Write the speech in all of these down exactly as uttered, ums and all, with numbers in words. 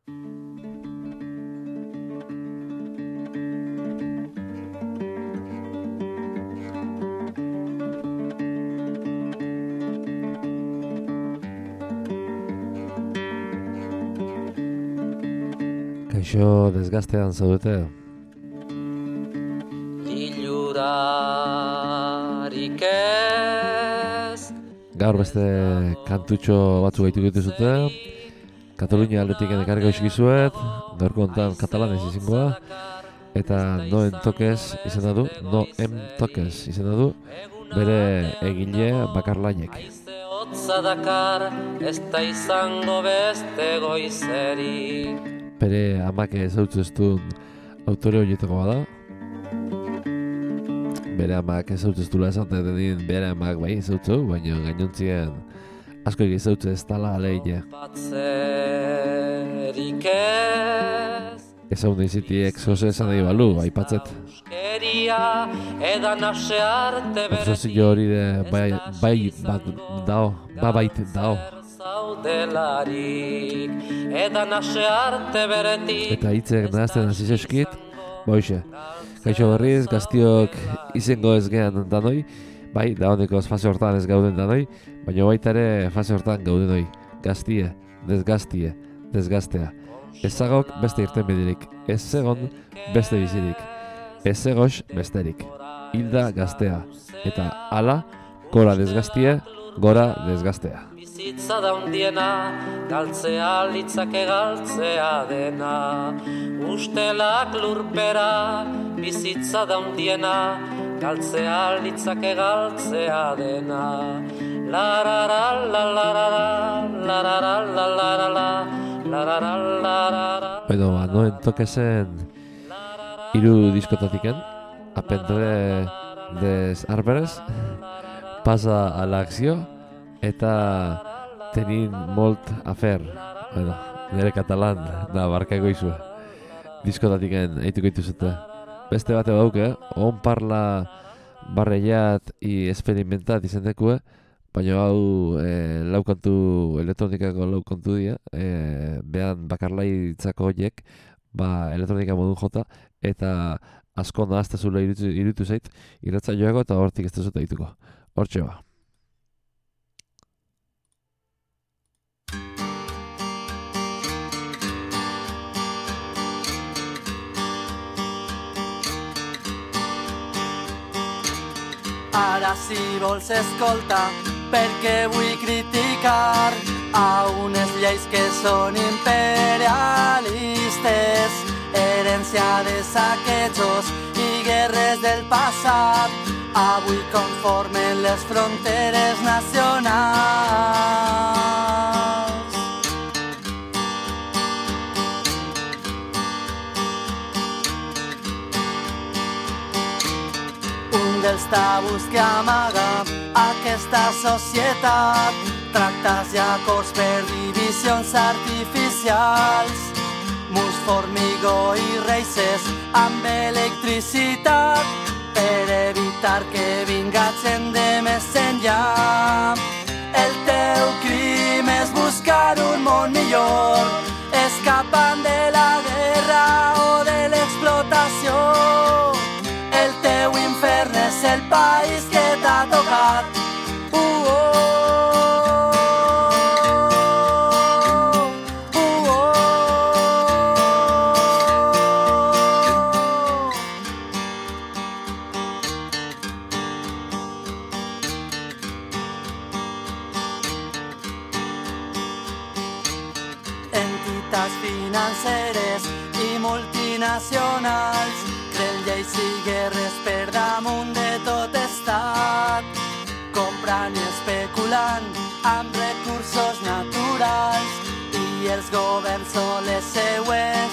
Kaixo desgaztean zaudete? Ilurarik ez. Gaur beste kantutxo batzuk gaitu dituzute. Katalunia aldetik ekarriko eskizuet, gaurko hontan katalanez izingoa. Eta no en toques izena du, no en toques izena du, bere egile bakarlainek. Hotza dakar, ez da izango beste goizerik. Bere amak ezautzeztun autore horietako bada. Bere amak ezautzeztula esan denin bere amak bai ezautzu, baina gainontzien asko egizautze ez tala aleine. Batzerik ez. Ezagun izitiek zoze esan nahi balu, aipatzet. Euskeria edan ase arte Ofrozio hori de bai, bai bat dao, ba bait dao. Zaudelarik edan ase arte beretik. Eta hitzek nahazten hasi zeskit, boixe. Kaixo berriz, gaztiok izengo ez gehan danoi, bai, da honekoz fase hortan ez gauden danoi, baina baita ere fase hortan gauden hoi. Gaztie, desgaztie, desgaztea. Ez zagok beste irten bedirik, ez zegon beste bizirik, ez zegos besterik. Hilda gaztea, eta ala, gora desgaztie, gora desgaztea. Bizitza daundiena, galtzea litzake galtzea dena. Ustelak lurpera, bizitza daundiena, galtzea litzake galtzea dena. Larara, larara, larara, larara, larara, larara. Bueno, ba, noen tokezen hiru diskotatiken, Apendre des Arbres, Pasa a la acció, eta Tenin molt afer. Bueno, nire katalan da barkago izu. Diskotatiken eituko dituzute. Beste bate bauke, on parla barreiat i experimentat izendekue, baina hau e, laukantu elektronikako laukantu dira, e, behan bakarlaitzako horiek, ba elektronika modun jota, eta asko nahaztezula irutu, irutu zait, iratza joago eta hortik ez dezuta dituko. Hortxe ba. Ara si vols escoltar, perquè vull criticar a unes lleis que són imperialistes, herència de saquejos i guerres del passat, avui conformen les fronteres nacionals. Un dels tabús que amaga aquesta societat, tractats i acords per divisions artificials, mus, formigó i reixes amb electricitat, per evitar que vinga gent de més enllà. El teu crim és buscar un món millor, escapant de la guerra o de l'explotació. El teu infern és el país que t'ha tocat. Uh, oh, uh, oh. Entitats financeres i multinacionals creen lleis i guerres per damunt de tot estat, comprant i especulant amb recursos naturals, i els governs són les seues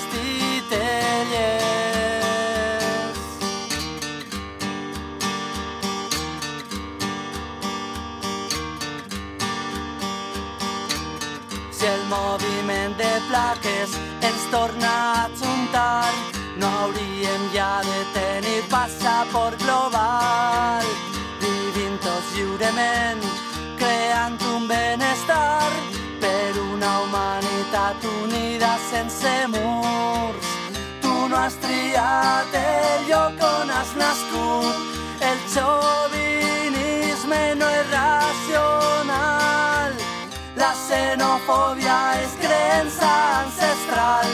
titelles. Si el moviment de plaques ens torna a ajuntar, no hauríem ja de tenir passaport global, vivint tots lliurement, creant un benestar per una humanitat veritat unida sense murs. Tu no has triat el lloc on has nascut. El xovinisme no és racional. La xenofòbia és creença ancestral.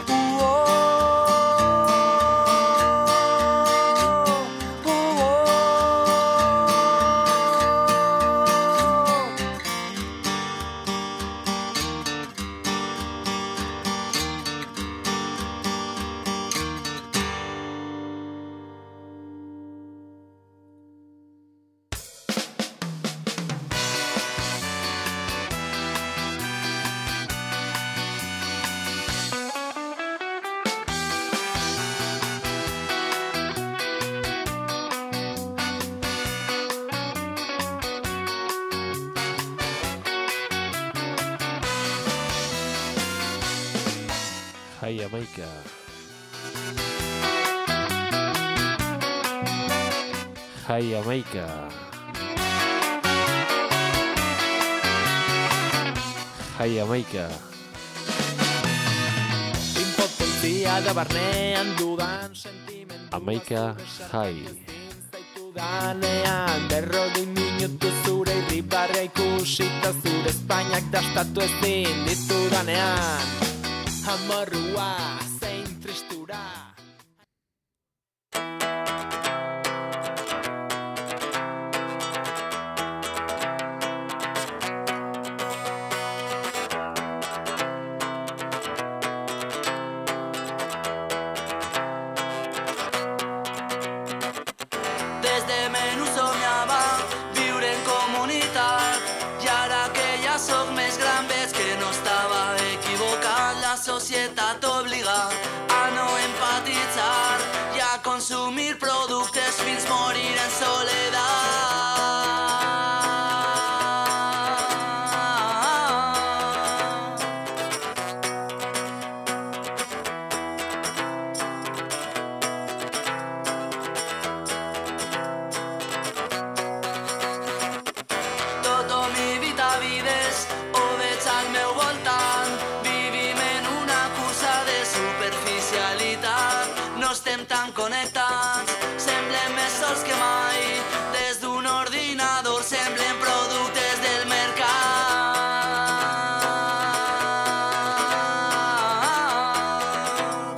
Jai Amaika. Jai Amaika. Jai Amaika. Impotentzia da barnean dudan sentimendu Amaika jai. Danean berrogei minutu zure irribarria ikusita zure Espainiak dastatu ezin ditudanean. Amorrua zein tristura. Des de menys somiava viure en comunitat i ara que ja sóc més gran veig que no estava equivocat. La societat obliga a no empatitzar i a consumir productes fins morir en soledat. Tothom evita vides, ho veig al meu voltant. Vivim en una cursa de superficialitat. No estem tan connectats, semblem més sols que mai. Des d'un ordinador semblem productes del mercat.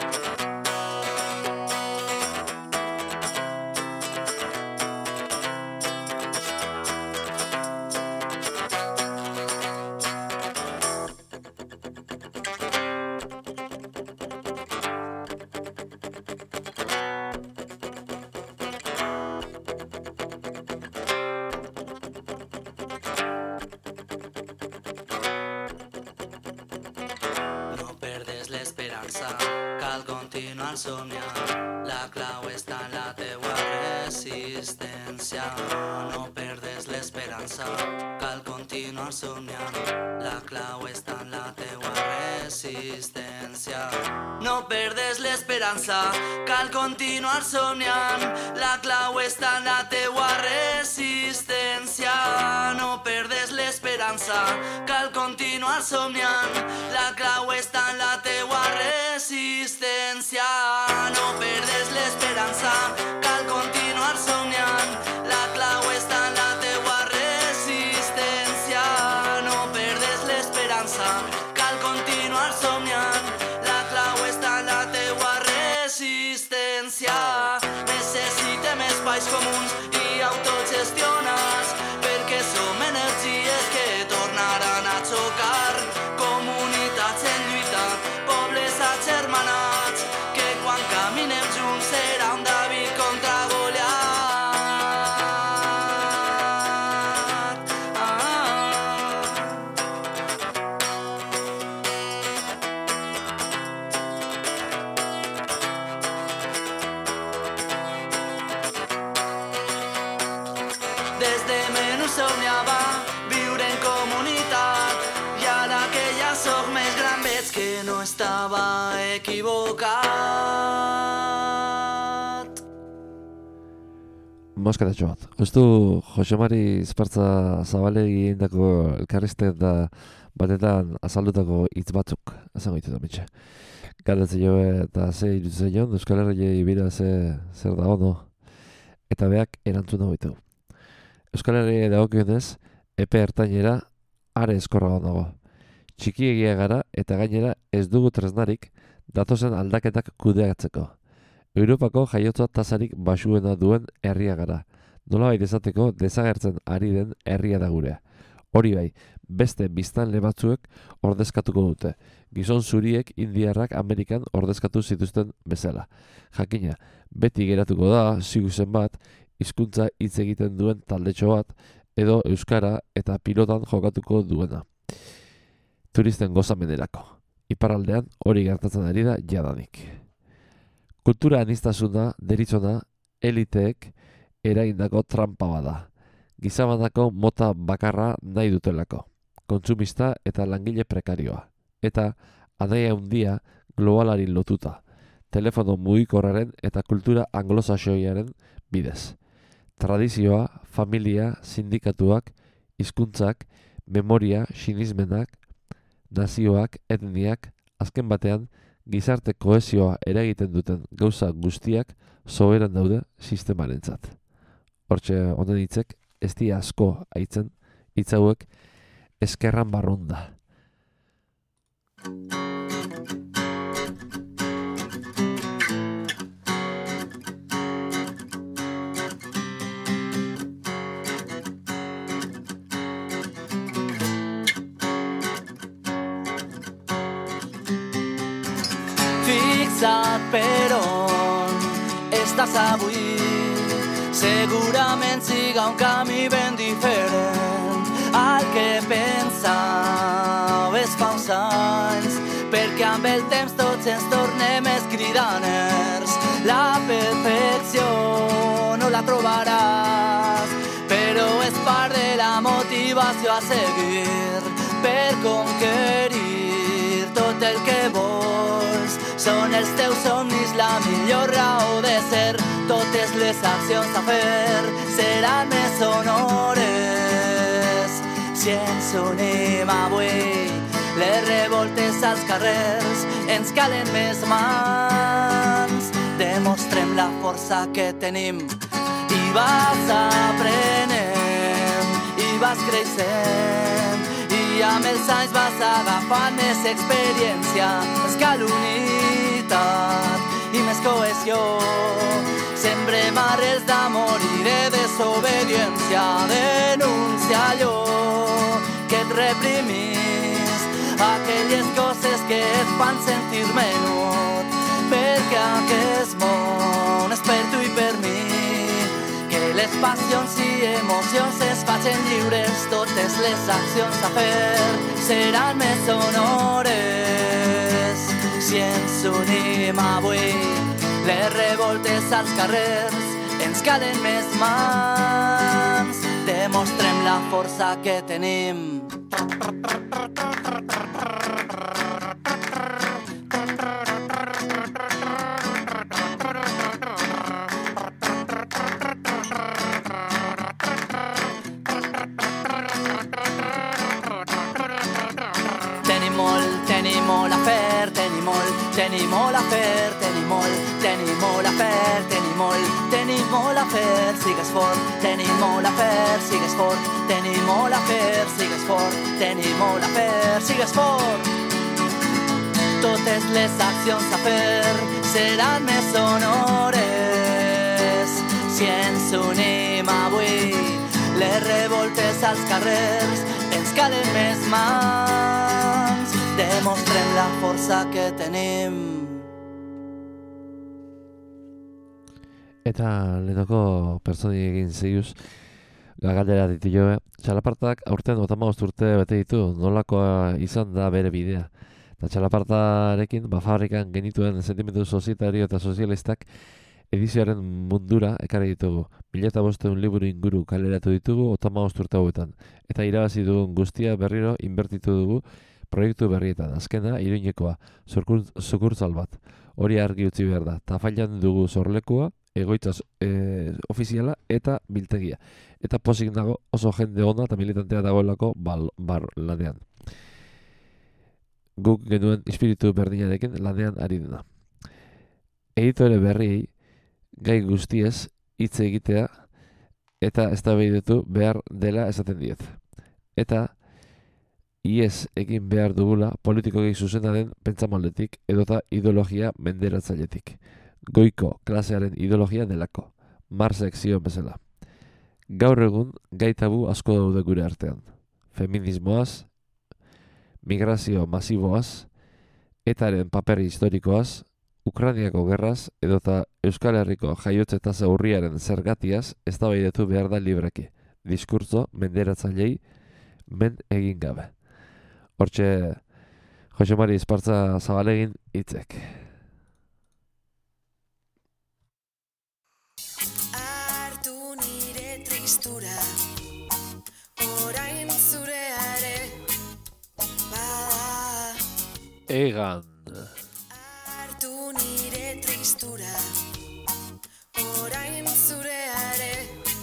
No perdes l'esperança, cal continuar somiant. La clau està en la teua resistència. No perdes l'esperança, cal continuar somiant. La clau està en la teua resistència. No perdes l'esperança, cal continuar somiant. La clau està en la teua resistència. No perdes l'esperança, cal continuar somiant. La clau està en la teua resistència. No perdes l'esperança, cal continuar somiant. La clau està en la teua resistència. No perdes l'esperança, cal continuar somiant. La clau està en la teua resistència. Necessitem espais comuns i autogestionats, perquè som energies que tornaran a xocar. Comunitats en lluita, pobles agermanats, que quan caminem junts serà un David contra Goliat. Ah. Des de menys somiava viure en comunitat i ara que ja sóc més gran veig que no estava equivocat. Moskaratxo bat. Ez du Jose Mari Espartza Zabalegi egindako elkarrizte da batetan azaldutako hitz batzuk, azango ditut amitxe. Galdetzen jo eta ze irutzen joan, Euskal Herriei bira ze, zer da ono, eta beak erantzun hau ditu. Euskal Herriei dagokionez, epe ertainera are eskorrago dago. Txikiegia gara eta gainera ez dugu tresnarik datozen aldaketak kudeatzeko. Europako jaiotza tasarik basuena duen herria gara. Nolabait esateko desagertzen ari den herria da gurea. Hori bai, beste biztanle batzuek ordezkatuko dute. Gizon zuriek indiarrak Amerikan ordezkatu zituzten bezala. Jakina, beti geratuko da, ziguzen bat, hizkuntza hitz egiten duen taldetxo bat, edo euskara eta pilotan jokatuko duena. Turisten gozamenerako. Iparraldean hori gertatzen ari da jadanik. Kultura aniztasuna deritzona eliteek eragindako trampa bada. Gizabanako mota bakarra nahi dutelako. Kontsumista eta langile prekarioa. Eta anaia handia globalari lotuta. Telefono mugikorraren eta kultura anglosaxoiaren bidez. Tradizioa, familia, sindikatuak, hizkuntzak, memoria, sinismenak, nazioak, etniak, azken batean, gizarte kohesioa eragiten duten gauza guztiak soberan daude sistemarentzat. Hortxe honen hitzek ez dira asko aitzen, hitz hauek eskerran barrunda. Fixat per on estàs avui, segurament siga un camí ben diferent al que pensaves fa uns anys, perquè amb el temps tots ens tornem escridaners. La perfecció no la trobaràs, però és part de la motivació a seguir per conquerir tot el que vols. Són els teus somnis la millor raó de ser. Totes les accions a fer seran més sonores si ens unim avui. Les revoltes als carrers ens calen més mans. Demostrem la força que tenim i vas aprenent i vas creixent i amb els anys vas agafant més experiència. Ens cal unitat i més cohesió. Sembrem arrels d'amor i de desobediència. Denuncia allò que et reprimís, aquelles coses que et fan sentir menut, perquè aquest món és per tu i per mi. Que les passions i emocions es facin lliures. Totes les accions a fer seran més sonores si ens unim avui. Les revoltes als carrers ens calen més mans. Demostrem la força que tenim. Tenim molt, tenim molt a fer, tenim molt, tenim molt a fer, tenim molt, tenim molt a fer, tenim molt, tenim molt a fer, sigues fort, tenim molt a fer, sigues fort, tenim molt a fer, sigues fort, tenim molt a fer, sigues fort. Totes les accions a fer seran més sonores si ens unim avui. Les revoltes als carrers ens calen més mans. Demostrem la força que tenim. Eta lehenoko pertsoni egin zeiuz, galdera ditu joe, txalapartak aurten otamagost urte bete ditu, nolakoa izan da bere bidea. Eta txalapartarekin, ba, fabrikan genituen sentimendu sozietario eta sozialistak edizioaren mundura ekarri ditugu. Mila eta bosteun liburu inguru kaleratu ditugu otamagost urte hauetan. Eta irabazi dugun guztia berriro inbertitu dugu proiektu berrietan. Azkena, Iruñekoa, sukurtzal bat. Hori argi utzi behar da. Tafailan dugu zorlekua, egoitza e, ofiziala eta biltegia. Eta posik nago oso jende ona eta militantea dagoelako bal, bar lanean. guk genuen espiritu berdinarekin lanean ari dena. Editore berriei gai guztiez hitz egitea eta eztabaidatu behar dela esaten diet. Eta iez egin behar dugula politikoki zuzena den pentsamoldetik edota ideologia menderatzailetik. Goiko klasearen ideologia delako, Marxek zion bezala. Gaur egun gai tabu asko daude gure artean. Feminismoaz, migrazio masiboaz, etaren paper historikoaz, Ukrainiako gerraz edota Euskal Herriko jaiotze tasa urriaren zergatiaz eztabaidatu behar da libreki. Diskurtso menderatzailei men egin gabe. Hortxe, Jose Mari Espartza Zabalegin hitzek. Hartu nire tristura, orain zureare, bada. Egan. Hartu nire tristura, orain zureare,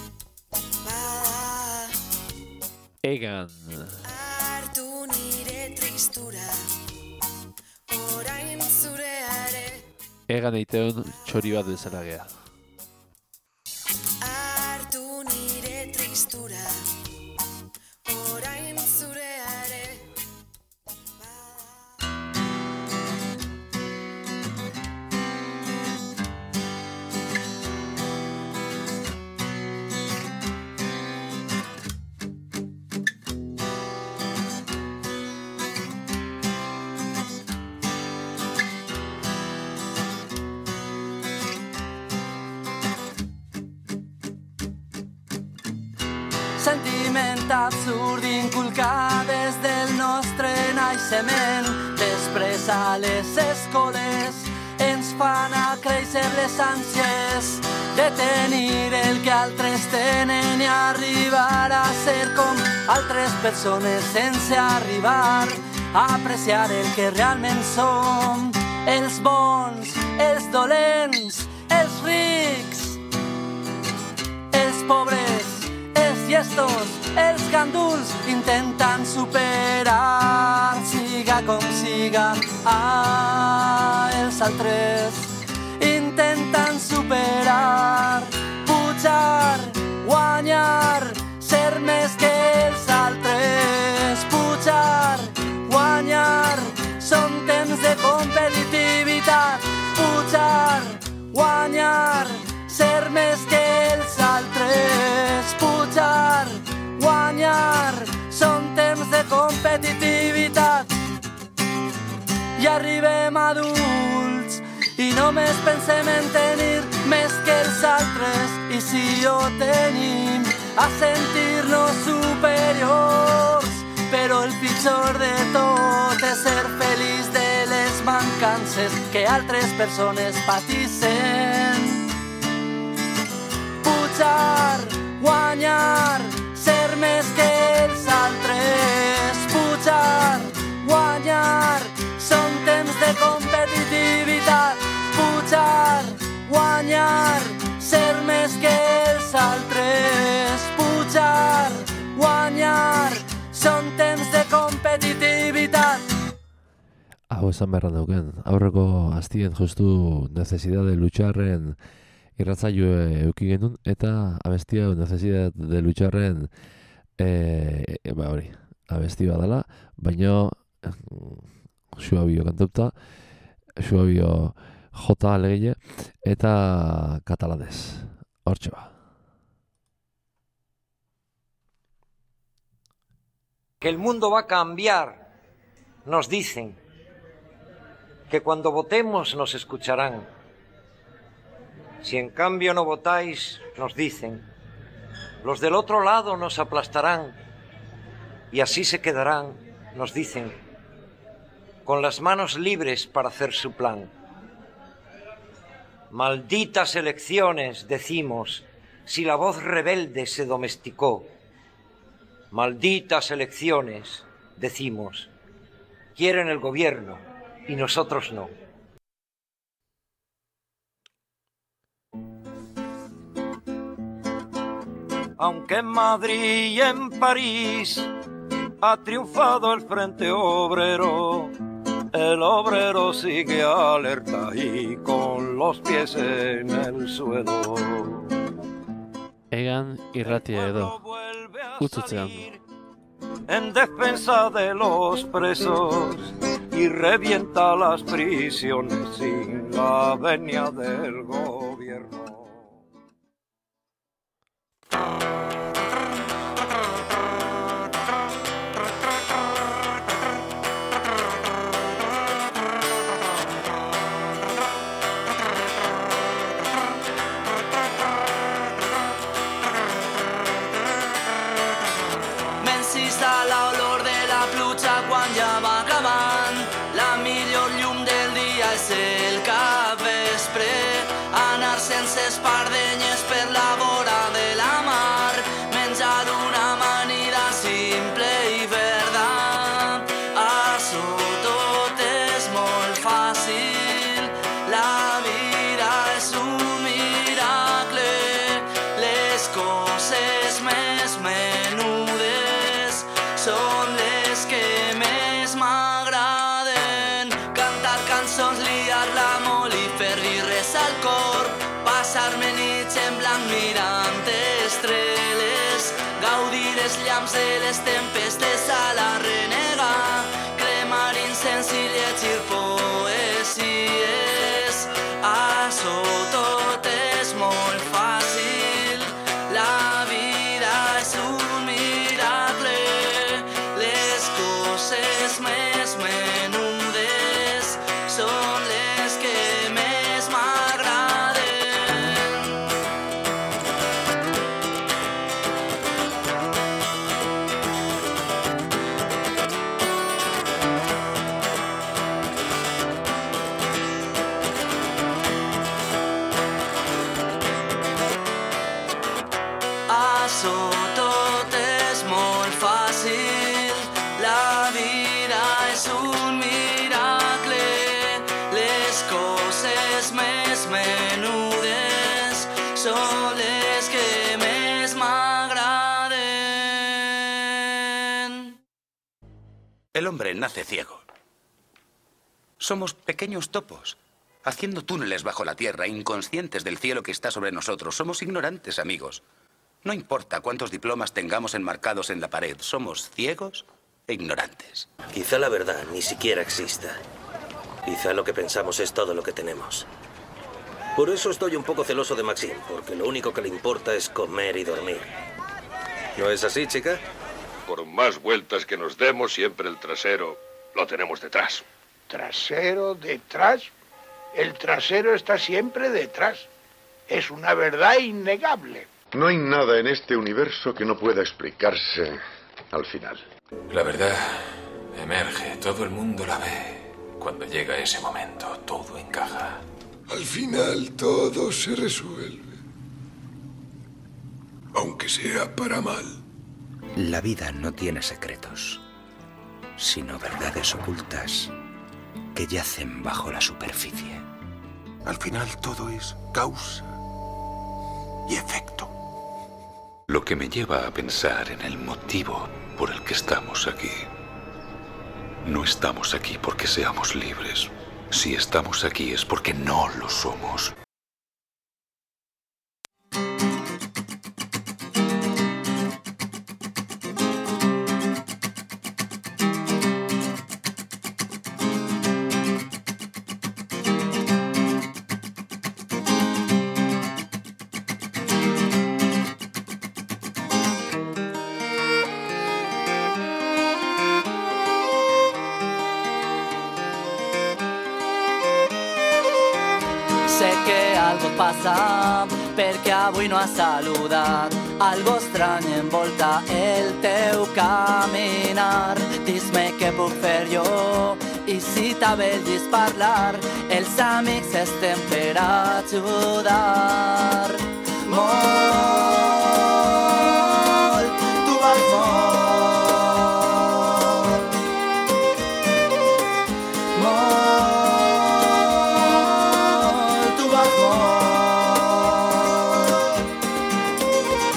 bada. Egan. Hartu nire tristura, orain zureare. Egan eiteon txori bat bezala gea. Hartu nire tristura, orain zureare. Sentiment absurd inculcat des del nostre naixement. Després a les escoles ens fan a créixer les ànsies de tenir el que altres tenen i arribar a ser com altres persones sense arribar a apreciar el que realment som. Els bons, els dolents, els rics, els pobres, llestos, els ganduls intenten superar, siga com siga, ah, els altres intenten superar, pujar, guanyar, ser més que els altres, pujar, guanyar, són temps de competitivitat, pujar, guanyar, ser més que els altres, pujar, guanyar, són temps de competitivitat. I arribem adults i només pensem en tenir més que els altres i si ho tenim a sentir-nos superiors. Però el pitjor de tot és ser feliç de les mancances que altres persones patixen. Pujar, guanyar, ser més que els altres. Pujar, guanyar, són temps de competitivitat. Pujar, guanyar, ser més que els altres. Pujar, guanyar, són temps de competitivitat. Hau esan beharra dauken, aurreko hastien justu necesidad de lucharren irratzaio euki genuen, eta abestia necesidad de lucharren e, e, ba hori, abesti badala, baina Suabio kantauta, Suabio jota alegile, eta katalanez. Hortxe ba. Que el mundo va a cambiar, nos dicen, que cuando votemos nos escucharán. Si en cambio no votáis, nos dicen, los del otro lado nos aplastarán y así se quedarán, nos dicen, con las manos libres para hacer su plan. Malditas elecciones, decimos, si la voz rebelde se domesticó. Malditas elecciones, decimos, quieren el gobierno y nosotros no. Aunque en Madrid y en París ha triunfado el Frente Obrero, el obrero sigue alerta y con los pies en el suelo. Egan irratia edo, utzutzean. En defensa de los presos y revienta las prisiones sin la venia del gobierno. M'encisa l'olor de la pluja quan ja va acabant. La millor llum del dia és el capvespre. Anar sense espardenyes per la vora de la mar. Menjar una amanida simple i verda. Això tot és molt fàcil. La vida és un miracle. Les coses més menudes són les que més m'agraden. Cantar cançons, liar-la molt i fer-li res al cor. Passar-me nits en blanc mirant estrelles. Gaudir els llamps de les tempestes a la renega. Cremar incens i llegir poesies. Això tot és molt fàcil. La vida és un miracle. Les coses més menudes són les que més m'agraden. Això tot és molt fàcil. La vida és un miracle. Les coses més menudes són les que més m'agraden. El hombre nace ciego. Somos pequeños topos, haciendo túneles bajo la tierra, inconscientes del cielo que está sobre nosotros. Somos ignorantes, amigos. No importa cuántos diplomas tengamos enmarcados en la pared, somos ciegos e ignorantes. Quizá la verdad ni siquiera exista. Quizá lo que pensamos es todo lo que tenemos. Por eso estoy un poco celoso de Maxim, porque lo único que le importa es comer y dormir. ¿No es así, chica? Por más vueltas que nos demos, siempre el trasero lo tenemos detrás. ¿Trasero detrás? El trasero está siempre detrás. Es una verdad innegable. No hay nada en este universo que no pueda explicarse al final. La verdad emerge, todo el mundo la ve. Cuando llega ese momento, todo encaja. Al final todo se resuelve. Aunque sea para mal. La vida no tiene secretos, sino verdades ocultas que yacen bajo la superficie. Al final todo es causa y efecto. Lo que me lleva a pensar en el motivo por el que estamos aquí. No estamos aquí porque seamos libres. Si estamos aquí es porque no lo somos. Sé que algo passa perquè avui no has saludat. Algo estrany envolta el teu caminar. Dis-me què puc fer jo i si t'avellis parlar. Els amics estem per ajudar. Molt, tu vas molt.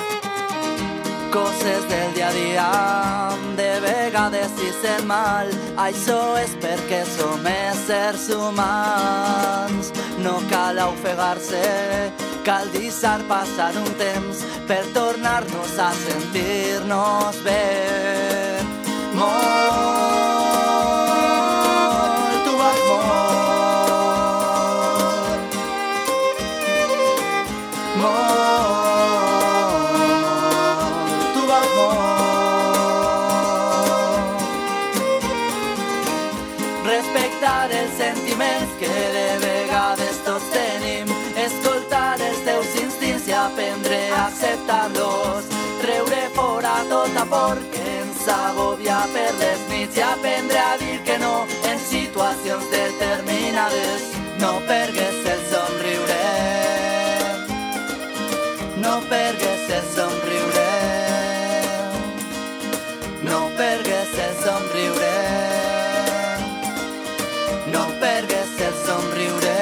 Coses del dia a dia, de vegades si sent mal, Això és perquè som éssers humans. No cal ofegar-se, cal deixar passar un temps per tornar-nos a sentir-nos bé. Molt, tu vas molt. Molt, tu vas molt. Respectar els sentiments que de vegades tots tenim, escoltar els teus instints i aprendre a acceptar-los, treure fora tota por que ens agobia per les nits i aprendre a dir que no en situacions determinades. No pergues el somriure, no pergues el somriure, no pergues el somriure, no pergues el somriure.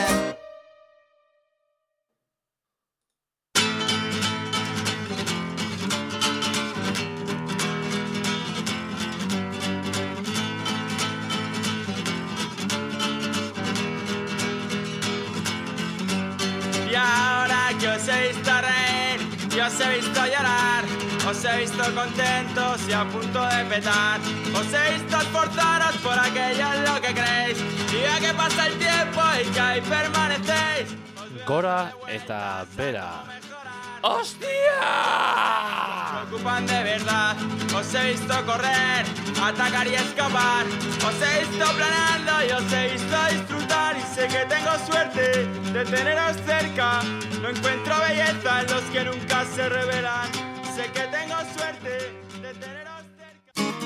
Y ahora que os he visto reír y os he visto llorar, os he visto contentos y a punto de petar, os he visto esforzaros por aquello en lo que creéis, y ya que pasa el tiempo y que ahí permanecéis. Gora eta bera. ¡Hostia! Me ocupan de verdad, os he visto correr, atacar y escapar, os he visto planeando y os he visto disfrutar, y sé que tengo suerte de teneros cerca, no encuentro belleza en los que nunca se revelan, sé que tengo suerte de teneros cerca.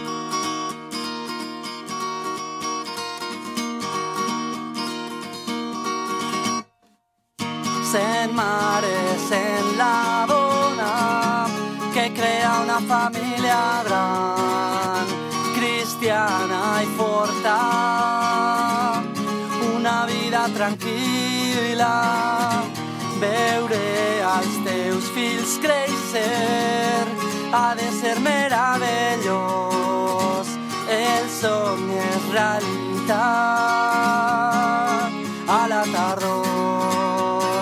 Cent mares en la dona que crea una família gran, cristiana i forta, una vida tranquil·la, veure els teus fills créixer ha de ser meravellós, el somni és realitat a la tardor,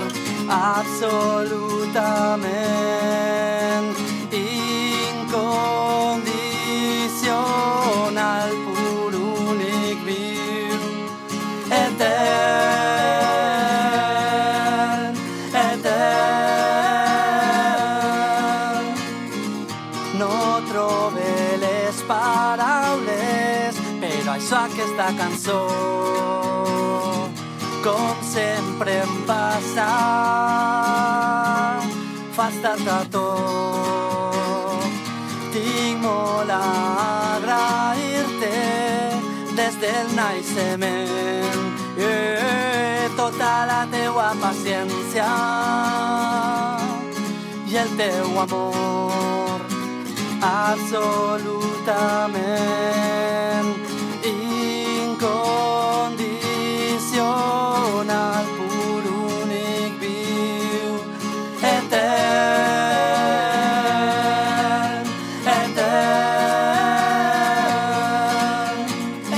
absolutament incondicional, pur, únic, viu, etern, etern. No trobe les paraules, però això aquesta cançó, com sempre em passa, fa estar-te tot. Tinc molt a agrair-te des del naixement, eh, tota la teua paciència i el teu amor, absolutament incondicional, pur, únic, viu, etern, etern, i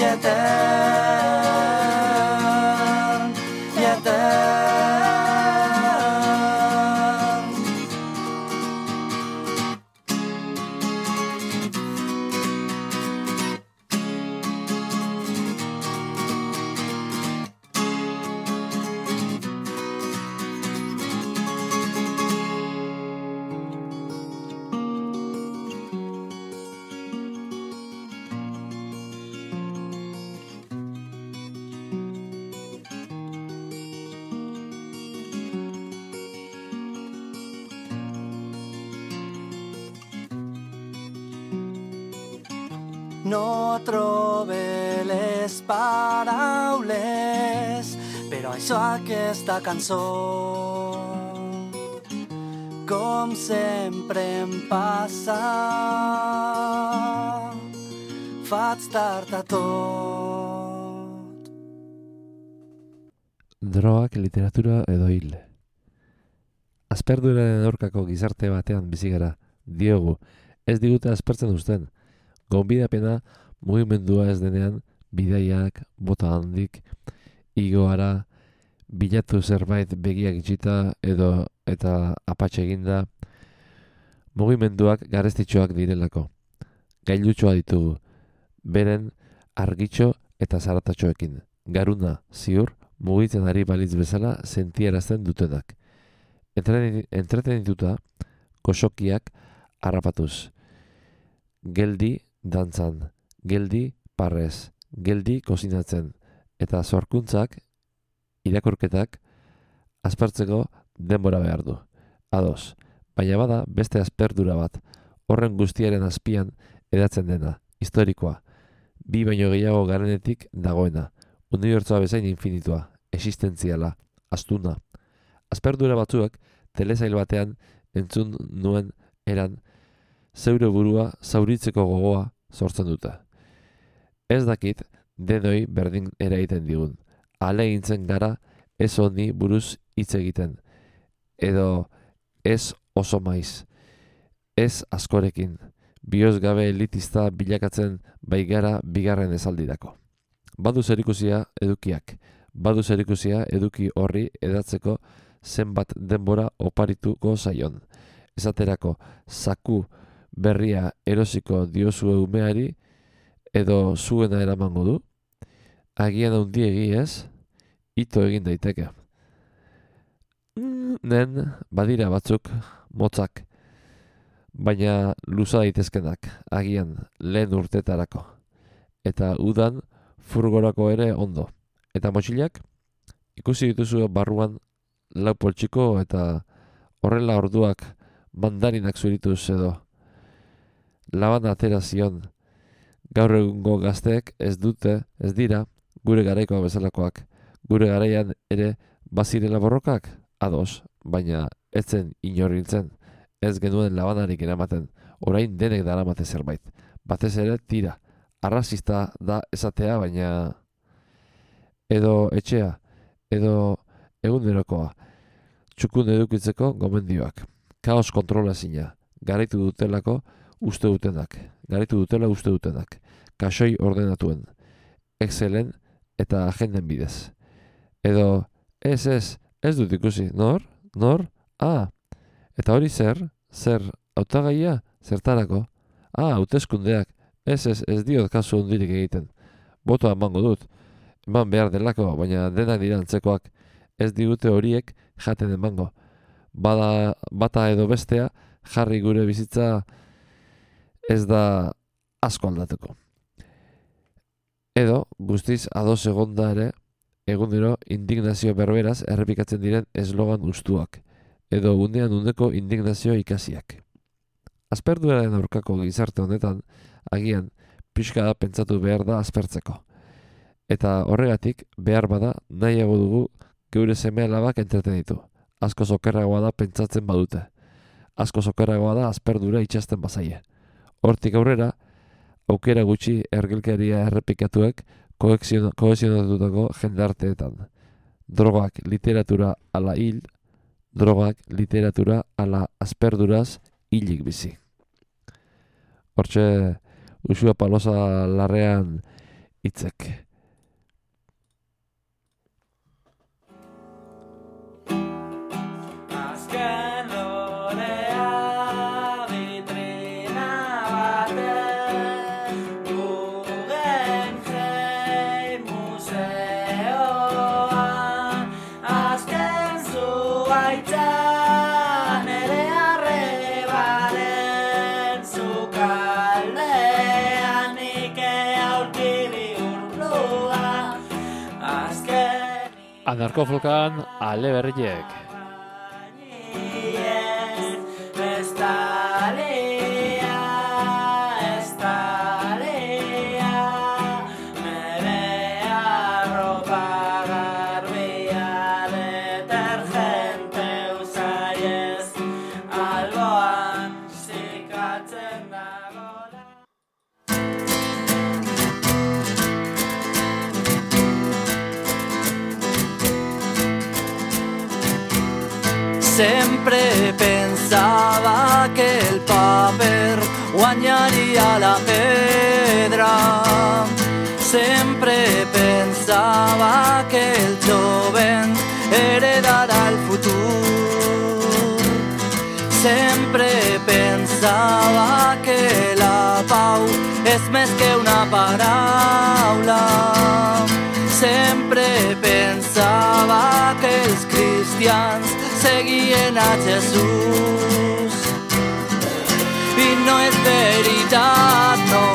etern, i etern. No trobe les paraules, però això aquesta cançó, com sempre em passa, fa estar-te tot. Drogak literatura edo hil. Asperduren aurkako gizarte batean bizi gara, diogu, ez digute aspertzen uzten. Gonbidapena mugimendua ez denean bidaiak, bota handik, igoara, bilatu zerbait begiak itxita edo eta apatxe eginda, mugimenduak garestitxoak direlako. Gailutxoa ditugu, beren argitxo eta zaratatxoekin. Garuna, ziur, mugitzen ari balitz bezala sentierazten dutenak. Entretenituta, goxokiak harrapatuz. Geldi dantzan, geldi parrez, geldi kozinatzen, eta zorkuntzak, irakurketak, aspertzeko denbora behar du. Ados, baina bada beste aspertura bat, horren guztiaren azpian edatzen dena, historikoa, bi baino gehiago garenetik dagoena, unibertsoa bezain infinitua, existentziala, astuna. Aspertura batzuak telesail batean entzun nuen eran zeure burua zauritzeko gogoa sortzen dute. Ez dakit denoi berdin eraiten digun. Ahalegintzen gara ez honi buruz hitz egiten. Edo ez oso maiz. Ez askorekin. Bioz gabe elitista bilakatzen baigara bigarren esaldirako. Badu zerikusia edukiak. Badu zerikusia eduki horri edatzeko zenbat denbora oparituko zaion. Esaterako, zaku berria erosiko diozue umeari edo zuena eramango du. Agian handiegi ez, ito egin daiteke. Nen, badira batzuk, motzak, baina luza daitezkenak, agian lehen urtetarako. Eta udan furgorako ere ondo. Eta motxilak, ikusi dituzu barruan lau poltsiko eta horrela orduak mandarinak zurituz edo. Laban atera zion, gaur egungo gazteek ez dute, ez dira, gure garaikoa bezalakoak. Gure garaian ere bazirela borrokak, ados, baina etzen inorriltzen, ez genuen labanarik eramaten, orain denek daramate zerbait. Batez ere tira, arrazista da esatea, baina edo etxea, edo egunerokoa, txukun edukitzeko gomendioak. Kaos kontrola zina, garaitu dutelako uste dutenak, garaitu dutela uste dutenak, kasoi ordenatuen, Excelen eta agenden bidez. Edo, ez ez, ez dut ikusi, nor? Nor? Ah, eta hori zer? Zer, hautagaia? Zertarako? Ah, hauteskundeak, ez ez, ez diot kasu hundirik egiten. Botoa emango dut, eman behar delako, baina denak dira antzekoak, ez digute horiek jaten emango. Bada, bata edo bestea, jarri gure bizitza ez da asko aldatuko. Edo, guztiz ados egonda ere, egunero indignazio berberaz errepikatzen diren eslogan ustuak, edo unean uneko indignazio ikasiak. Asperduaren aurkako gizarte honetan, agian, pixka da pentsatu behar da aspertzeko. Eta horregatik, behar bada, nahiago dugu geure seme-alabak entretenitu. Asko zokerragoa da pentsatzen badute. Asko zokerragoa da asperdura itxasten bazaie. Hortik aurrera, aukera gutxi ergelkeria errepikatuek kohesionatutako jendarteetan. Drogak literatura ala hil, drogak literatura ala asperduraz hilik bizi. Hortxe, Uxua Palosa Larrean hitzek. Anarkofolkan ale berriek. Siempre pensaba que el papel guañaría la pedra. Sempre pensava que el jovent heredarà el futur. Sempre pensava que la pau és més que una paraula. Sempre pensava que els cristians seguien a Jesús. I no és veritat, no.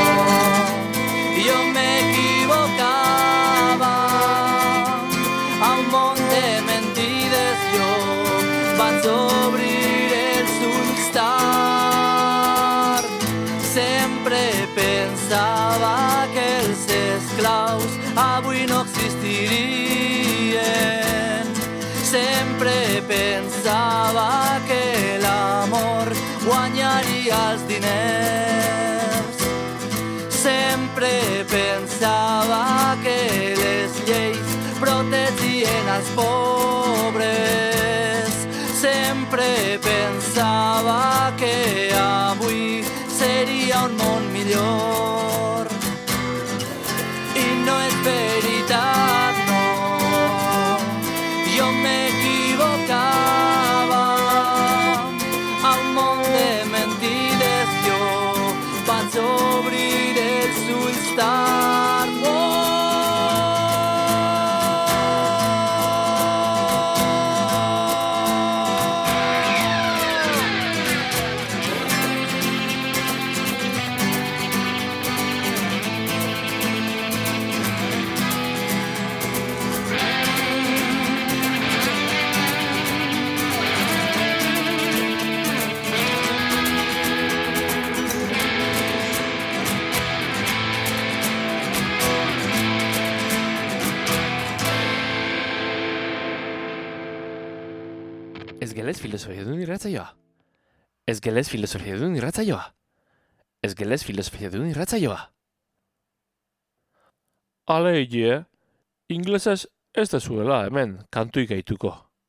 Jo m'equivocava. A un món de mentides jo vaig obrir els ulls tard. Sempre pensava que els esclaus avui no existirien. Sempre pensava que l'amor guanyaria els diners. Sempre pensava que les lleis protegien els pobres. Sempre pensava que avui seria un món millor. I no és veritat, no. Jo m'equivocava. A un món de mentides jo vaig obrir els ulls tard. Ez gelez filosofia duen irratzaioa. Ez gelez filosofia duen irratzaioa. Ez gelez filosofia duen irratzaioa. Ale, ie, inglesez ez da zuela hemen kantuik gaituko.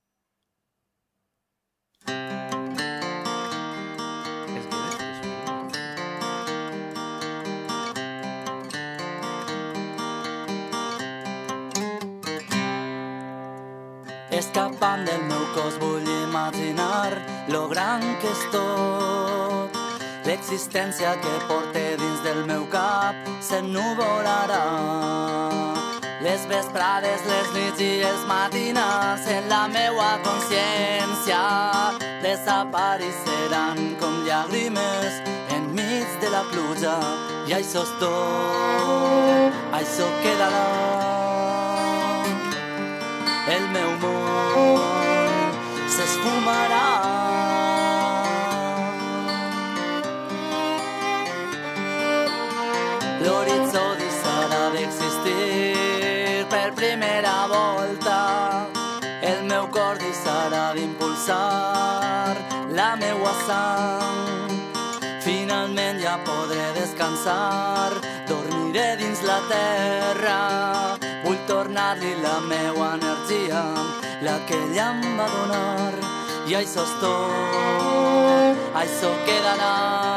Escapant del meu cos vull imaginar lo gran que és tot. L'existència que porte dins del meu cap s'ennuvolarà. Les vesprades, les nits i els matinars en la meua consciència desapareixeran com llàgrimes enmig de la pluja. I això és tot, això quedarà. El meu món s'esfumarà. L'horitzó deixarà d'existir per primera volta. El meu cor deixarà d'impulsar la meua sang. Finalment ja podré descansar, dormiré dins la terra. Vull tornar-li la meua energia, la que ella em va donar. I això és tot, això quedarà.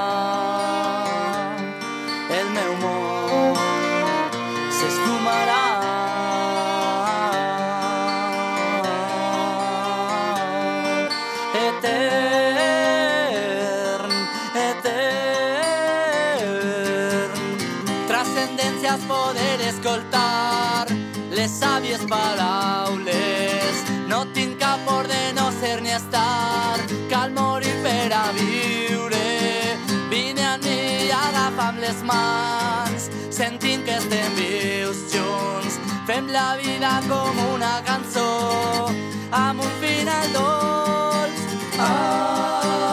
El meu món s'esfumarà. Etern, etern. Transcendències poder escoltar les sàvies paraules. No tinc cap por de no ser ni estar. Cal morir per a viure. Vine a mi i agafa'm les mans, sentint que estem vius junts. Fem la vida com una cançó, amb un final dolç. Ah.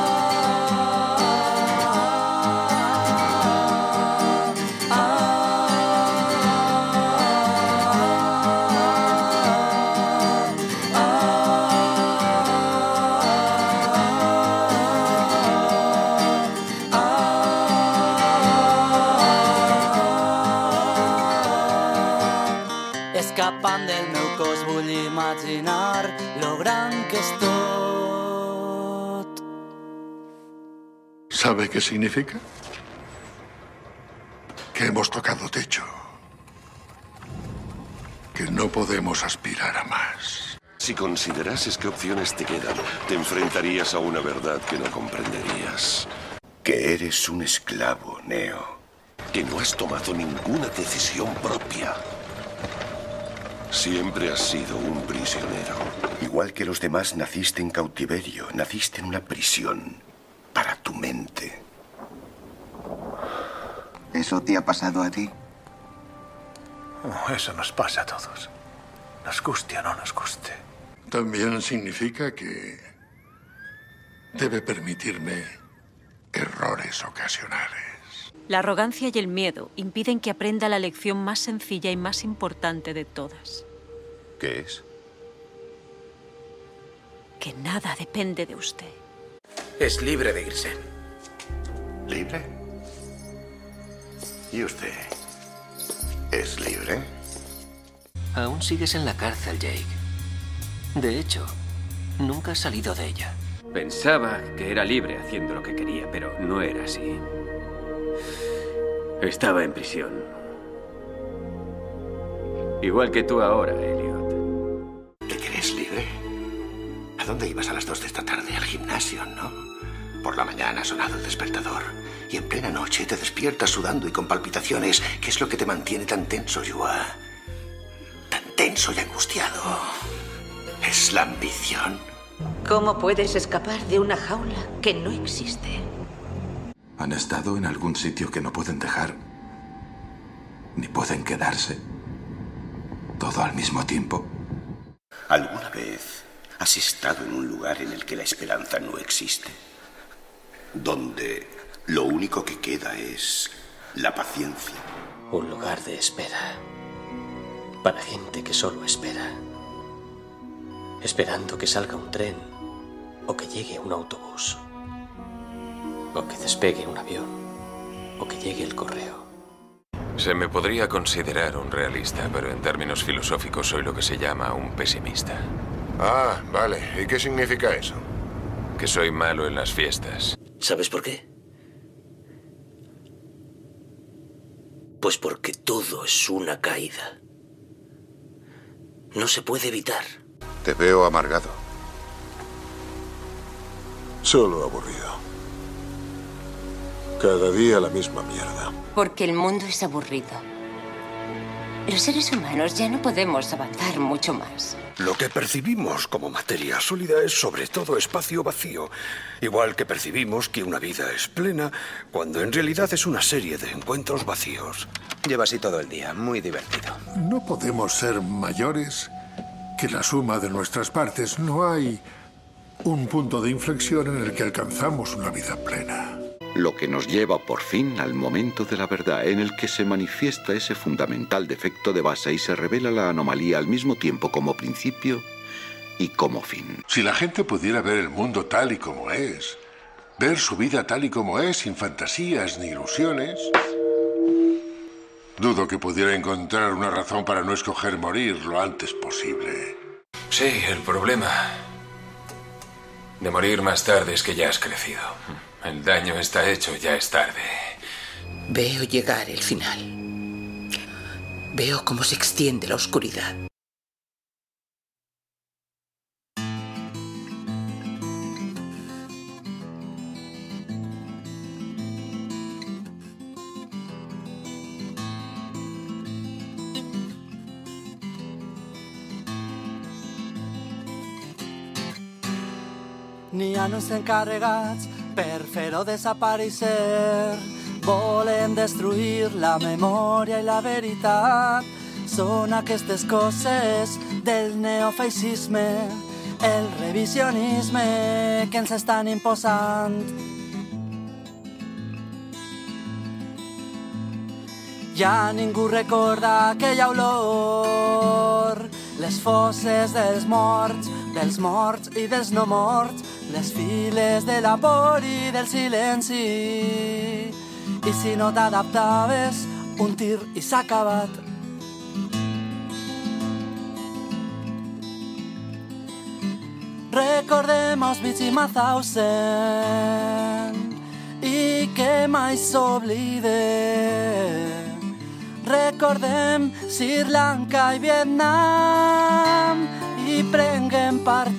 Escapant del meu cos vull imaginar lo gran que és tot. ¿Sabe qué significa? Que hemos tocado techo. que no podemos aspirar a más. Si considerases qué opciones te quedan, te enfrentarías a una verdad que no comprenderías. Que eres un esclavo, Neo. Que no has tomado ninguna decisión propia. Siempre has sido un prisionero. Igual que los demás, naciste en cautiverio. Naciste en una prisión. Para tu mente. ¿Eso te ha pasado a ti? Oh, eso nos pasa a todos. Nos guste o no nos guste. También significa que debe permitirme errores ocasionales. La arrogancia y el miedo impiden que aprenda la lección más sencilla y más importante de todas. ¿Qué es? Que nada depende de usted. Es libre de irse. ¿Libre? ¿Y usted? ¿Es libre? Aún sigues en la cárcel, Jake. De hecho, nunca has salido de ella. Pensaba que era libre haciendo lo que quería, pero no era así. Estaba en prisión. Igual que tú ahora, Elliot. ¿Te crees libre? ¿A dónde ibas a las dos de esta tarde? Al gimnasio, ¿no? Por la mañana ha sonado el despertador. Y en plena noche te despiertas sudando y con palpitaciones. ¿Qué es lo que te mantiene tan tenso, Yua? Tan tenso y angustiado. ¿Es la ambición? ¿Cómo puedes escapar de una jaula que no existe? ¿Han estado en algún sitio que no pueden dejar? ¿Ni pueden quedarse? ¿Todo al mismo tiempo? ¿Alguna vez has estado en un lugar en el que la esperanza no existe? Donde lo único que queda es la paciencia. Un lugar de espera. Para gente que solo espera. Esperando que salga un tren o que llegue un autobús. O que despegue un avión, o que llegue el correo. Se me podría considerar un realista, pero en términos filosóficos soy lo que se llama un pesimista. Ah, vale. ¿Y qué significa eso? Que soy malo en las fiestas. ¿Sabes por qué? Pues porque todo es una caída. No se puede evitar. Te veo amargado. Solo aburrido. Cada día la misma mierda. Porque el mundo es aburrido. Los seres humanos ya no podemos avanzar mucho más. Lo que percibimos como materia sólida es sobre todo espacio vacío. Igual que percibimos que una vida es plena, cuando en realidad es una serie de encuentros vacíos. Lleva así todo el día, muy divertido. No podemos ser mayores que la suma de nuestras partes. No hay un punto de inflexión en el que alcanzamos una vida plena. Lo que nos lleva por fin al momento de la verdad, en el que se manifiesta ese fundamental defecto de base y se revela la anomalía al mismo tiempo como principio y como fin. Si la gente pudiera ver el mundo tal y como es, ver su vida tal y como es, sin fantasías ni ilusiones, dudo que pudiera encontrar una razón para no escoger morir lo antes posible. Sí, el problema de morir más tarde es que ya has crecido. El daño está hecho, ya es tarde. Veo llegar el final. Veo cómo se extiende la oscuridad. N'hi ha uns encarregats per fer-ho desaparèixer. Volen destruir la memòria i la veritat. Són aquestes coses del neofeixisme, el revisionisme que ens estan imposant. Ja ningú recorda aquella olor, les fosses dels morts, dels morts i dels no morts, les files de la por i del silenci. I si no t'adaptaves, un tir i s'ha acabat. Recordem Auschwitz i Mauthausen i que mai s'oblide. Recordem Sri Lanka i Vietnam i prenguem partit.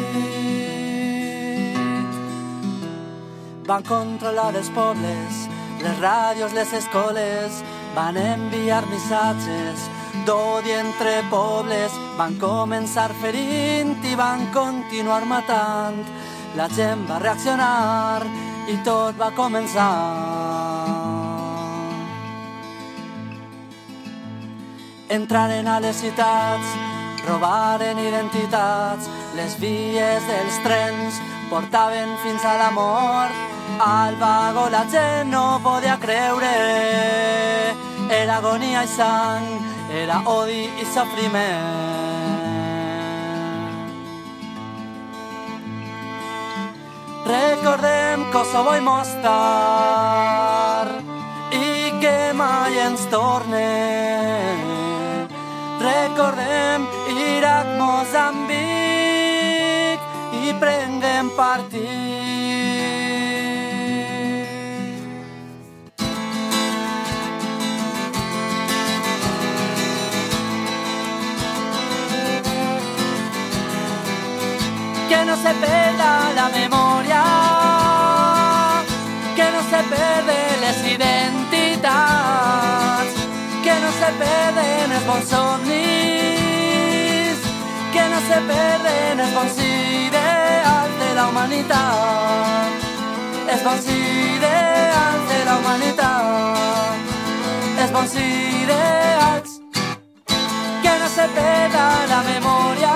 Van controlar els pobles, les ràdios, les escoles, van enviar missatges d'odi entre pobles, van començar ferint i van continuar matant. La gent va reaccionar i tot va començar. Entraren a les ciutats, robaren identitats, les vies dels trens portaven fins a la mort. Al vagó la gent no podia creure, era agonia i sang, era odi i sofriment. Recordem Kosovo i Mostar i que mai ens tornem. Recordem Iraq, Mozambic i prenguem partit. Que no se perda la memoria, que no se perden les identitats, que no se perden els bons somnis, que no se perden els bons ideals de la humanitat, els bons ideals de la humanitat, els bons ideals. Que no se perda la memoria,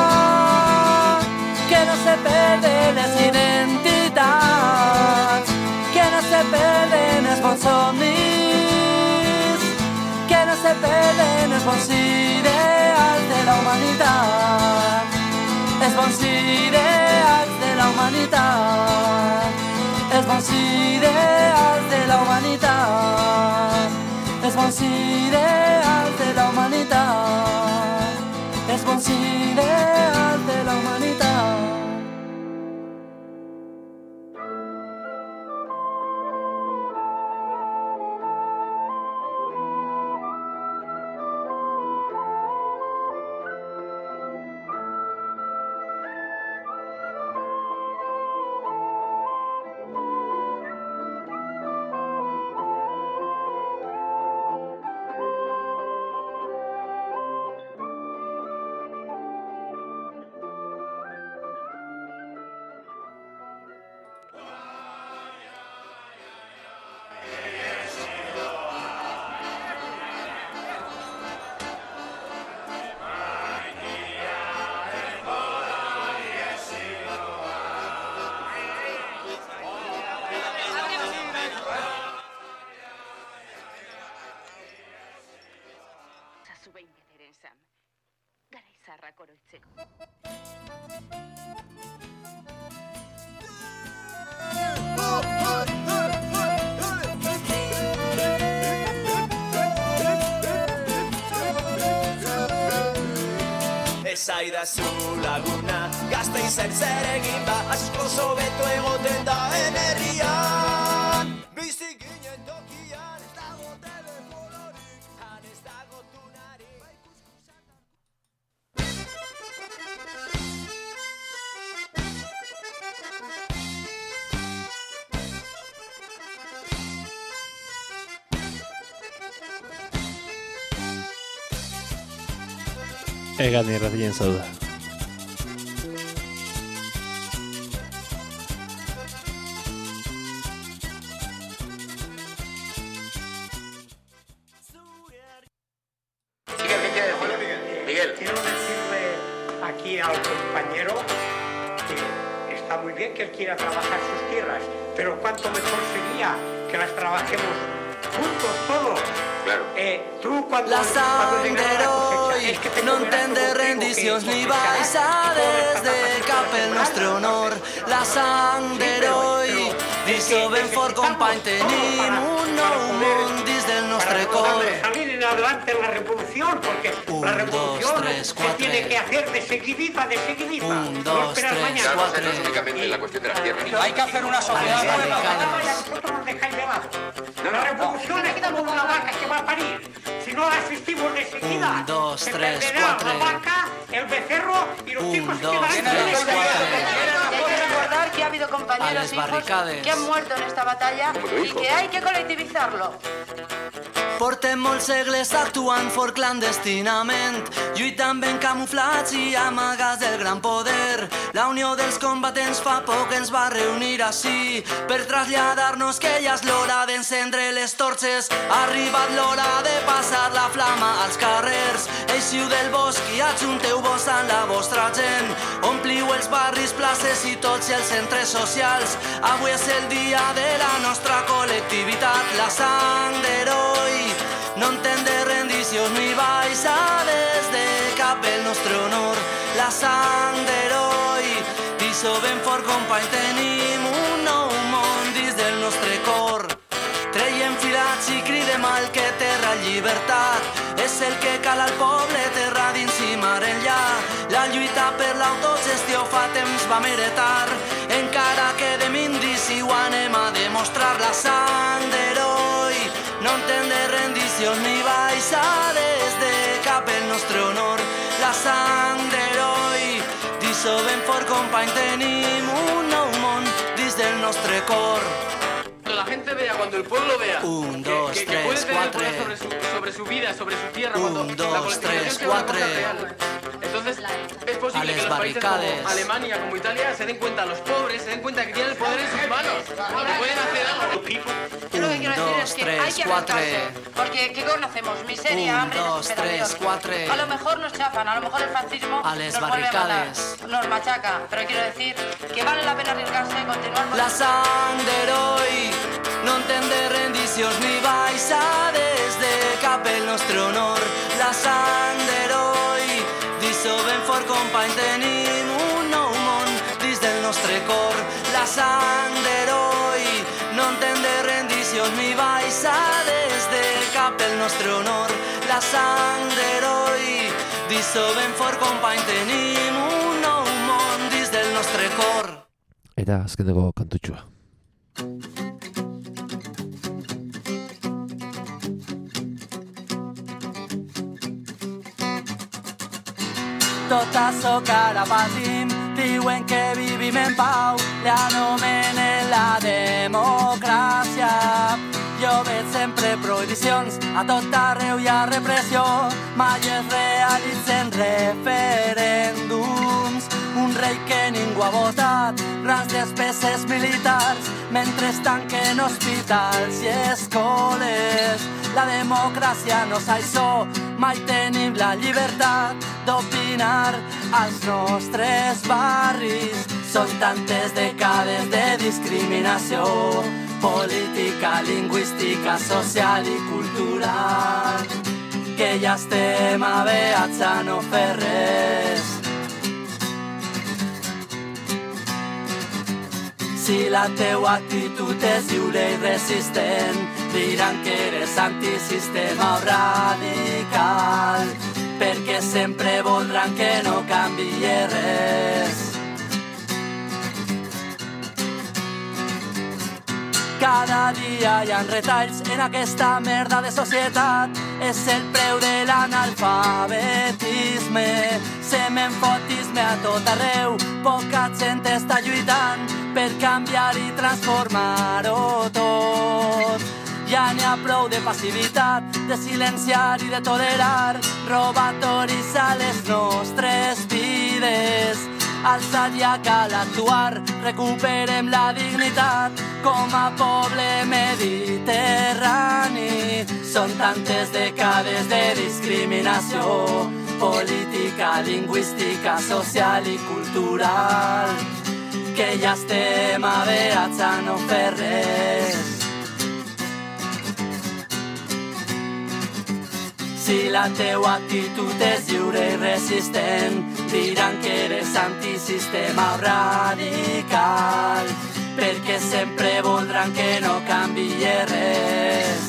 que no se perden les identitats, que no se perden els bons somnis, que no se perden els bons ideals de la humanitat, els bons ideals de la humanitat, els bons ideals de la humanitat, els bons ideals de la humanitat, els bons ideals de la humanitat. Esaidazu laguna, Gasteizen zer egin ba, asko sobeto egoten da enerrian. Bizi ginen tokian, ez dago telefonorik, han ez dago tunari. Egan irratien zauda. Miguel. Quiero decirle aquí al compañero que está muy bien que él quiera trabajar sus tierras, pero cuánto mejor sería que las trabajemos juntos todos. Claro. Eh, tú cuando, la cuando llegará la cosecha, es que te no entende rendicions ni baixades de cap el nostre honor. La sang d'heroi Diso ben fort, company, tenim un nou món dins del nostre cor. Salir adelante en la revolución, porque la revolución se tiene que hacer de seguidita, de seguidita. Un, dos, tres, cuatro. No es únicamente la cuestión de la tierra. Hay que hacer una sociedad nueva. Vosotros nos dejáis de lado. La revolución es como una vaca que va a parir. Si no la asistimos de seguida, un, dos, se tres, perderá cuatro. la vaca, el becerro y los chicos se dos, quedarán tres, sin Hay que recordar que ha habido A compañeros les hijos barricades. que han muerto en esta batalla y que hay que colectivizarlo. Portem molts segles actuant fort clandestinament, lluitant ben camuflats i amagats del gran poder. La unió dels combatents fa poc ens va reunir així per traslladar-nos que ja és l'hora d'encendre les torxes. Ha arribat l'hora de passar la flama als carrers. Eixiu del bosc i ajunteu-vos amb la vostra gent. Ompliu els barris, places i tots els centres socials. Avui és el dia de la nostra col·lectivitat, la sang d'heroi. No entén de rendicions ni baixades de cap el nostre honor, la sang d'heroi. Diso ben fort, company, tenim un nou món dins del nostre cor. Treiem filats i cridem al que terra llibertat. És el que cal al poble, terra dins i mar enllà. La lluita per l'autogestió fa temps vam heretar. Encara quedem indis i ho anem a demostrar, la sang d'heroi. No entén de rendicions ni baixades de cap el nostre honor, la sang d'heroi. Diso ben fort, company, tenim un nou món dins del nostre cor. Cuando la gente vea, cuando el pueblo vea Un, que, dos, que, que tres, puede tener cuatro. poder sobre su, sobre su vida, sobre su tierra, Un, cuando dos, la colectivización tres, sea una cuatro. cosa real. Entonces es A posible les que los países barricades. como Alemania, como Italia, se den cuenta, los pobres, se den cuenta que tienen el poder en sus manos, que pueden hacer algo. Yo lo que quiero Un, decir dos, es que tres, hay que cuatro. arrancarse, porque ¿qué conocemos? Miseria, Un, hambre, dos, desesperación. tres, cuatro. A lo mejor nos chafan, a lo mejor el fascismo A les nos vuelve a matar, barricades. nos machaca, pero quiero decir que vale la pena arriesgarse y continuar con La sang d'heroi no entén de rendicions ni baixades de cap el nostre honor, la sang d'heroi. Diso ben fort, company, tenim un nou món dins del nostre cor, la sang d'heroi. No entén de rendicions ni baixades de cap el nostre honor, la sang d'heroi. Diso ben fort, company, tenim un nou món dins del nostre cor. Eta azkeneko kantutxua. Tot això que ara patim, diuen que vivim en pau, li anomenen la democràcia. Jo veig sempre prohibicions, a tot arreu hi ha repressió, mai es realitzen referèndums. Un rei que ningú ha votat, grans despeses militars, mentre es tanquen hospitals i escoles. La democràcia no és això, mai tenim la llibertat d'opinar als nostres barris. Són tantes dècades de discriminació política, lingüística, social i cultural que ja estem aveats a no fer res. Si la teua actitud és lliure i resistent, diran que eres antisistema o radical, perquè sempre voldran que no canvie res. Cada dia hi ha retalls en aquesta merda de societat. És el preu de l'analfabetisme, semenfotisme a tot arreu. Poca gent està lluitant per canviar i transformar-ho tot. Ja n'hi ha prou de passivitat, de silenciar i de tolerar robatoris a les nostres vides. Alçat ja cal actuar, recuperem la dignitat com a poble mediterrani. Són tantes dècades de discriminació política, lingüística, social i cultural que ja estem aveats a no fer res. Si la teua actitud és lliure i resistent, diran que eres antisistema o radical, perché sempre voldran que no canvi res.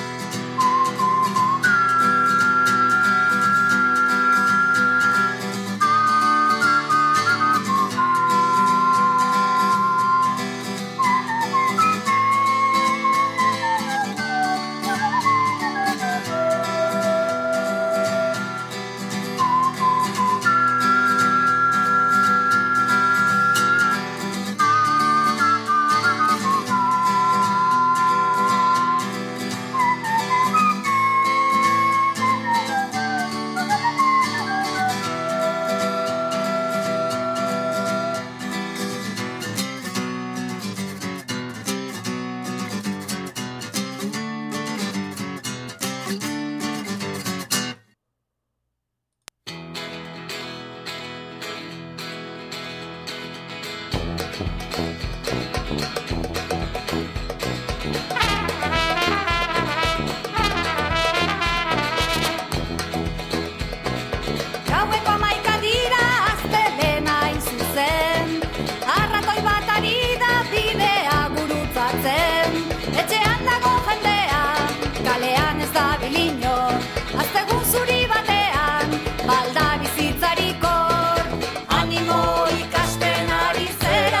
Gaueko hamaika dira astelena hain zuzen, arratoi bat ari da bidea gurutzatzen. Etxean dago jendea, kalean ez da bilino, aztegun zuri batean, balda bizitzarikor. Animo ikasten ari zera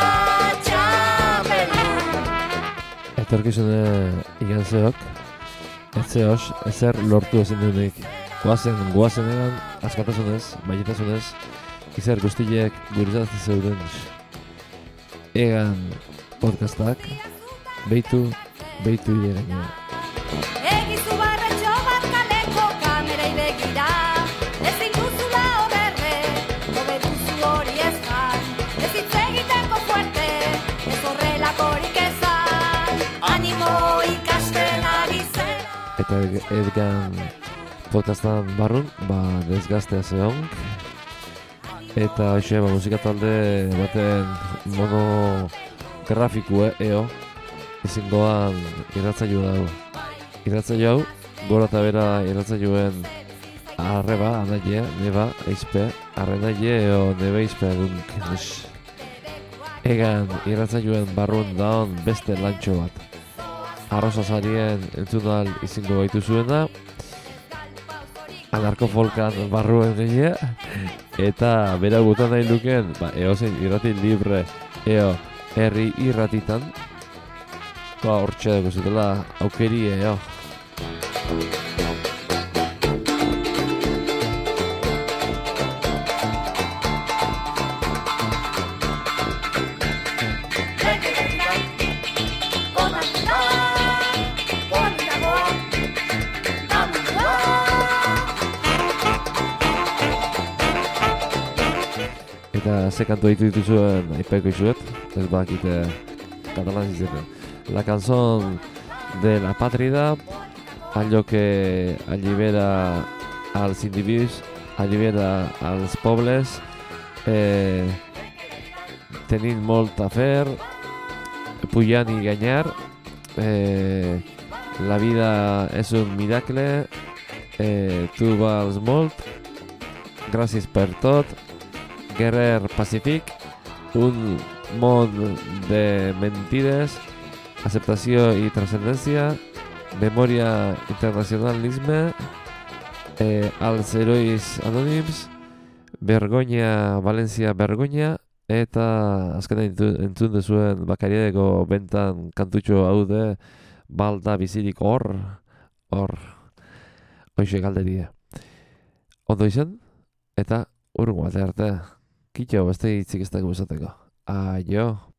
txapelun. Etorkizune igantzeok, etzeos, ezer lortu ezin duenik. Goazen, goazen egan, askatasunez, maitasunez, izar guztiek guritzatzen zeuden. Egan podcastak, beitu, beitu ideraino. Egizu barretxo bat kaleko kamerei begira, ezin duzula oberre, hobe duzu hori ez jan. Ez hitz egiteko fuerte, ez horrelakorik ezan. Animo ikasten ari zera. Eta egan podcastan barrun, ba, desgaztea zehonk. Eta hoxe, ba, musika talde baten monografikue, eo, izingoan irratzaio hau. Irratzaio hau, gora eta bera irratzaioen arreba, anaie, neba, eizpe, arrenaie, eo nebe eizpe dunk. Egan irratzaioen barrun daun beste lantxo bat. Arroza zarien entzunal izingo gaitu zuena, anarkofolkan barruen gehiagia, eta bera gutan nahi luken, ba, eozein irrati libre, eo, herri irratitan, ba, hortxe dugu zutela aukeri, eo. Eta ze kantu ditu dituzuen aipeko izuet, ez bakite katalan zitzen. La canción de la patria, algo que allibera a los individuos, allibera a los pobles, eh, tenim molt a fer, pujant i guanyar, eh, la vida és un miracle, eh, tu vals molt, gràcies per tot, guerrer pacífic, un món de mentides, aceptació i transcendència, memòria internacionalisme, eh, als herois anònims, vergonya, València, vergonya, eta azkena entzun dezuen bakariadeko bentan kantutxo hau de balda bizirik hor, hor, hoxe galderia. Ondo izan, eta urgo bat arte, kitxo, beste hitzik ez dago esateko. Aio.